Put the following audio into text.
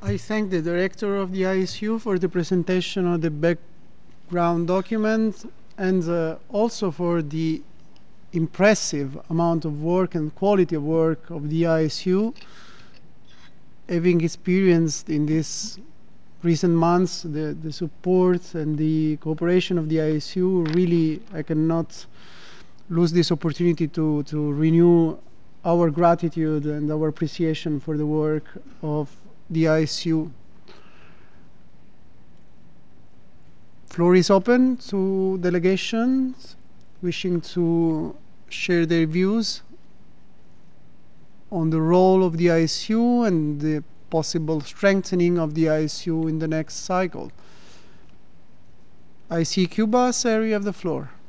I thank the director of the ISU for the presentation of the background document and also for the impressive amount of work and quality of work of the ISU. Having experienced in these recent months the support and the cooperation of the ISU, really I cannot lose this opportunity to renew our gratitude and our appreciation for the work of the ISU. Floor is open to delegations wishing to share their views on the role of the ISU and the possible strengthening of the ISU in the next cycle. I see Cuba, Sir, you have the floor.